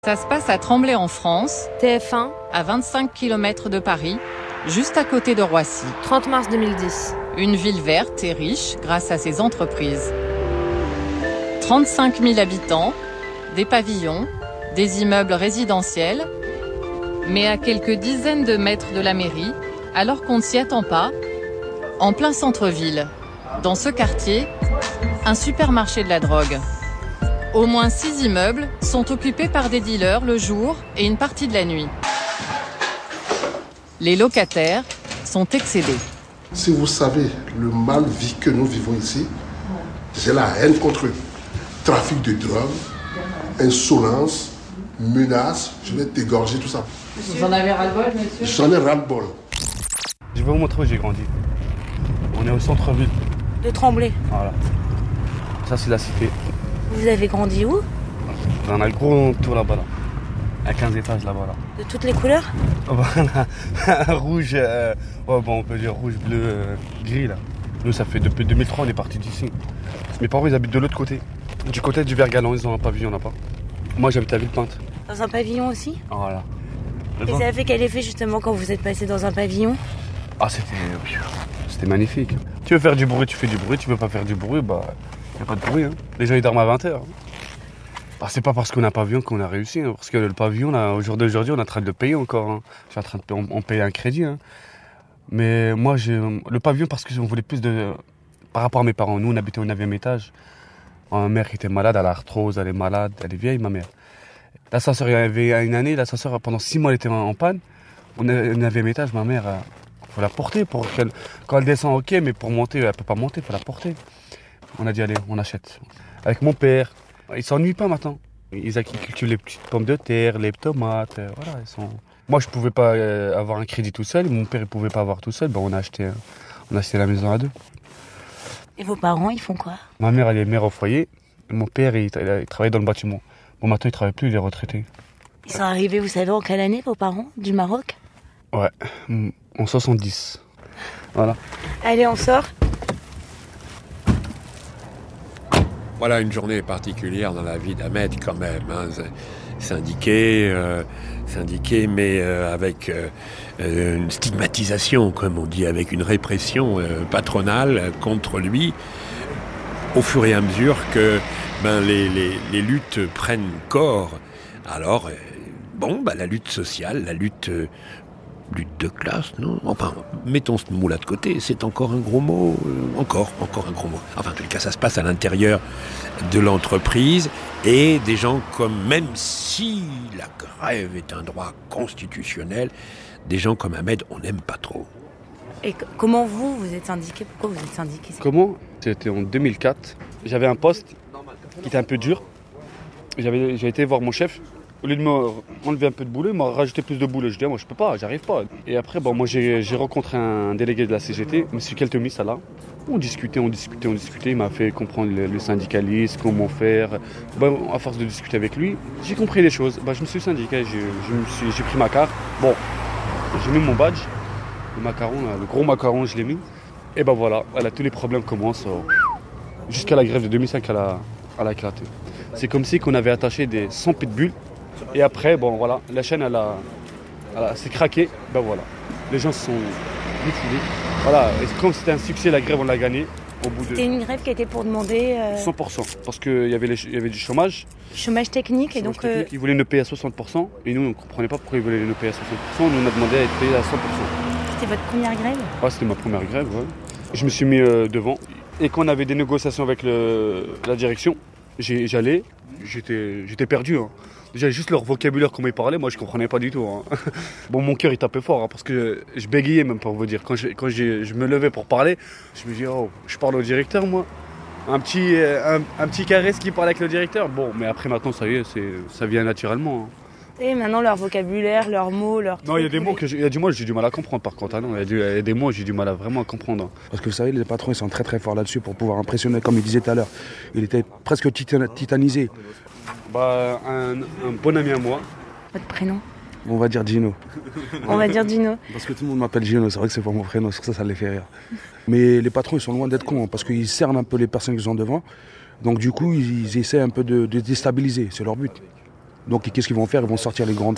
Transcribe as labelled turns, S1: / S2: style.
S1: Ça se passe à Tremblay en France,
S2: TF1,
S1: à 25 km de Paris, juste à côté de Roissy.
S2: 30 mars 2010.
S1: Une ville verte et riche grâce à ses entreprises. 35 000 habitants, des pavillons, des immeubles résidentiels, mais à quelques dizaines de mètres de la mairie, alors qu'on ne s'y attend pas, en plein centre-ville. Dans ce quartier, un supermarché de la drogue. Au moins 6 immeubles sont occupés par des dealers le jour et une partie de la nuit. Les locataires sont excédés.
S3: Si vous savez le mal vie que nous vivons ici, j'ai la haine contre eux. Trafic de drogue, insolence, menaces, je vais t'égorger, tout ça.
S1: Vous en avez ras-le-bol, monsieur ?
S3: J'en ai ras-le-bol.
S4: Je vais vous montrer où j'ai grandi. On est au centre-ville.
S2: De Tremblay.
S4: Voilà. Ça, c'est la cité.
S2: Vous avez grandi où?
S4: On a le gros tour là-bas, là. À 15 étages là-bas, là.
S2: De toutes les couleurs?
S4: Voilà. Rouge, on peut dire rouge, bleu, gris, là. Nous, ça fait depuis 2003, on est partis d'ici. Mes parents, ils habitent de l'autre côté. Du côté du Vergalan, ils ont un pavillon là-bas. Moi, j'habite à Villepinte.
S2: Dans un pavillon aussi?
S4: Voilà.
S2: Et ça a fait quel effet justement quand vous êtes passé dans un pavillon?
S4: Ah, c'était magnifique. Tu veux faire du bruit, tu fais du bruit. Tu veux pas faire du bruit, bah, y a pas de bruit. Hein. Les gens, ils dorment à 20h. Bah, c'est pas parce qu'on a un pavillon qu'on a réussi. Hein, parce que le pavillon, là, au jour d'aujourd'hui, on est en train de le payer encore. Hein. Je suis en train de on paye un crédit. Hein. Mais moi, j'ai le pavillon parce qu'on voulait plus de... Par rapport à mes parents, nous, on habitait au 9e étage. Ma mère était malade, elle a l'arthrose, elle est malade, elle est vieille, ma mère. L'ascenseur, il y avait une année, l'ascenseur, pendant 6 mois, elle était en panne. Au 9e étage, ma mère, faut la porter. Quand elle descend, ok, mais pour monter, elle peut pas monter, faut la porter. On a dit, allez, on achète. Avec mon père, ils s'ennuient pas maintenant. Ils cultivent les petites pommes de terre, les tomates, voilà. Moi, je pouvais pas avoir un crédit tout seul, mon père, il pouvait pas avoir tout seul, ben, on a acheté la maison à deux.
S2: Et vos parents, ils font quoi?
S4: Ma mère, elle est mère au foyer. Mon père, il travaille dans le bâtiment. Bon, maintenant, il travaille plus, il est retraité.
S2: Ils sont arrivés, vous savez, en quelle année, vos parents, du Maroc?
S4: Ouais, en 70. Voilà.
S2: Allez, on sort.
S5: Voilà une journée particulière dans la vie d'Ahmed quand même. Hein. Syndiqué, mais avec une stigmatisation, comme on dit, avec une répression patronale contre lui, au fur et à mesure que les luttes prennent corps. Alors, la lutte sociale, la lutte de classe, non? Enfin, mettons ce mot-là de côté, c'est encore un gros mot, encore un gros mot. Enfin, en tout cas, ça se passe à l'intérieur de l'entreprise et des gens comme, même si la grève est un droit constitutionnel, des gens comme Ahmed, on n'aime pas trop.
S2: Et comment vous êtes syndiqué? Pourquoi vous êtes syndiqué?
S4: Comment? C'était en 2004. J'avais un poste qui était un peu dur. J'ai été voir mon chef. Au lieu de m'enlever un peu de boulot, il m'a rajouté plus de boulot. Je dis, moi je peux pas, j'arrive pas. Et après, moi j'ai rencontré un délégué de la CGT, M. Keltemi, ça là. On discutait. Il m'a fait comprendre le syndicalisme, comment faire. À force de discuter avec lui, j'ai compris les choses. Je me suis syndiqué, j'ai pris ma carte. Bon, j'ai mis mon badge, le macaron, là, le gros macaron, je l'ai mis. Et voilà, tous les problèmes commencent. Jusqu'à la grève de 2005, elle a éclaté. C'est comme si on avait attaché des 100 pitbulls. Et après, la chaîne, elle s'est craquée. Les gens se sont défilés. Voilà, et comme c'était un succès, la grève, on l'a gagnée.
S2: C'était une grève qui était pour demander...
S4: 100%, parce qu'il y avait du chômage.
S2: Chômage technique, et donc...
S4: Ils voulaient nous payer à 60%, et nous, on ne comprenait pas pourquoi ils voulaient nous payer à 60%. Nous, on a demandé à être payés à 100%.
S2: C'était votre première grève?
S4: Ouais, c'était ma première grève, ouais. Je me suis mis devant. Et quand on avait des négociations avec la direction, j'allais, j'étais perdu. Hein. Déjà, juste leur vocabulaire, comment ils parlaient, moi je comprenais pas du tout. Hein. Mon cœur il tapait fort, hein, parce que je bégayais même pour vous dire. Quand je me levais pour parler, je me disais, je parle au directeur moi. Un petit caresse qui parle avec le directeur. Bon, mais après maintenant, ça y est, ça vient naturellement. Hein.
S2: Et maintenant, leur vocabulaire, leurs mots, leurs...
S4: Non, il y a des mots j'ai du mal à comprendre par contre. Hein, non, il y a des mots j'ai du mal à vraiment comprendre. Hein.
S6: Parce que vous savez, les patrons, ils sont très très forts là-dessus pour pouvoir impressionner, comme il disait tout à l'heure. Il était presque titanisé.
S4: Un bon ami à moi.
S2: Votre prénom?
S6: On va dire Gino.
S2: On va dire Gino.
S6: Parce que tout le monde m'appelle Gino, c'est vrai que c'est pas mon prénom, ça les fait rire. Mais les patrons, ils sont loin d'être cons, hein, parce qu'ils cernent un peu les personnes qui sont devant. Donc du coup, ils essaient un peu de déstabiliser, c'est leur but. Donc qu'est-ce qu'ils vont faire? Ils vont sortir les grandes